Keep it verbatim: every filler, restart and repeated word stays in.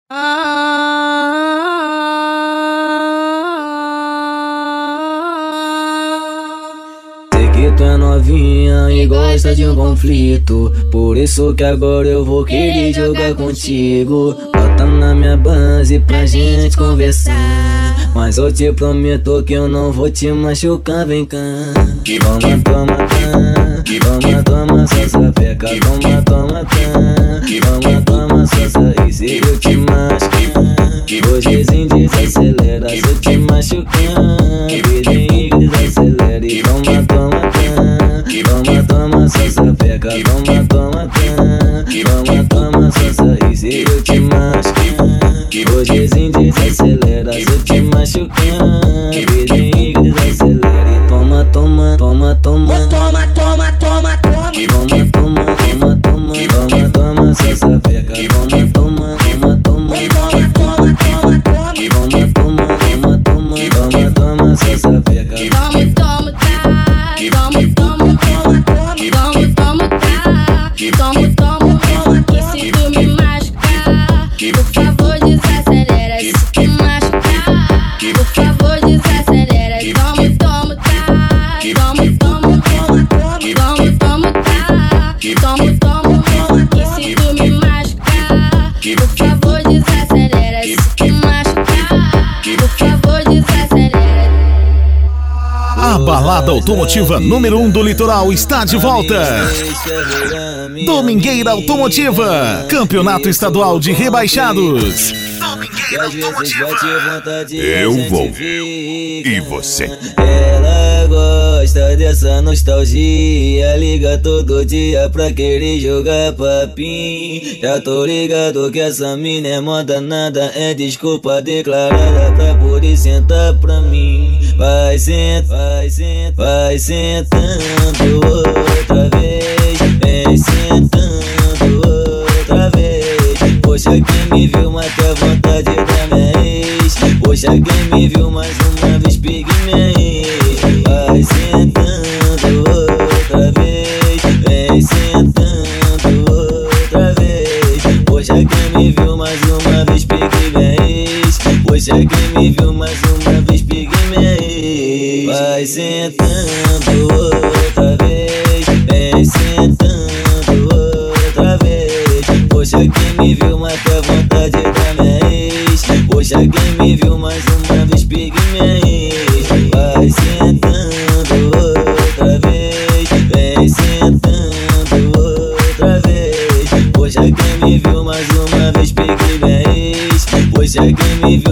Sei que tu é novinha e gosta de um conflito, por isso que agora eu vou querer jogar contigo. Bota na minha base pra gente conversar, mas eu te prometo que eu não vou te machucar, vem cá. Toma, toma, cá. Toma, toma, só sapeca. Toma, toma, cá. Toma, toma, só sair se eu te machucar. Hojezinho desacelera se eu te machucar. Beijinho desacelera e toma, toma, cá. Toma, toma, só sapeca. Toma, toma, cá. Toma, toma, só sair se eu te machucar. Hojezinho desacelera se eu te machucar. Beijinho desacelera e toma, toma, toma, toma. Toma, toma, toma, toma. Toma, toma, toma, toma. Toma, toma, só sapeca. Toma, toma, toma, toma. Toma, toma, toma, toma. Toma, toma, toma, toma. Toma, toma, só sapeca. Toma, toma, tá. Toma, toma, toma, toma. Toma, toma, tá. Toma, toma, toma. E se tu me machucar, por favor desacelera. Se tu machucar, por favor desacelera. Toma, toma, tá. Toma, toma, toma, toma. Toma, toma, tá. Toma, toma, toma. E se tu me machucar, por favor desacelera. Se tu machucar, por favor desacelera. A balada automotiva número um do litoral está de volta. Domingueira Automotiva, Campeonato Estadual de Rebaixados. Domingueira Automotiva. Eu vou. E você? Ela gosta dessa nostalgia, liga todo dia pra querer jogar papinho. Já tô ligado que essa mina é moda, nada é desculpa declarada pra poder sentar pra mim. Vai sentar, vai sentar, vai sentando outra vez, vem sentando outra vez. Poxa, quem me viu mata a vontade da minha ex. Poxa, quem me viu mais uma vez pegue minha ex. Vai sentando outra vez, vem sentando outra vez. Poxa, quem me viu mais uma vez pegue minha ex. Poxa, quem me viu mais uma vez pegue minha ex. Vai sentando outra vez, vem sentando outra vez. Poxa, quem me viu mata a vontade da minha ex. Poxa, quem me viu mais uma vez pegue minha ex. Vai sentando outra vez, vem sentando outra vez. Poxa, quem me viu mais uma vez pegue minha ex. Poxa, quem me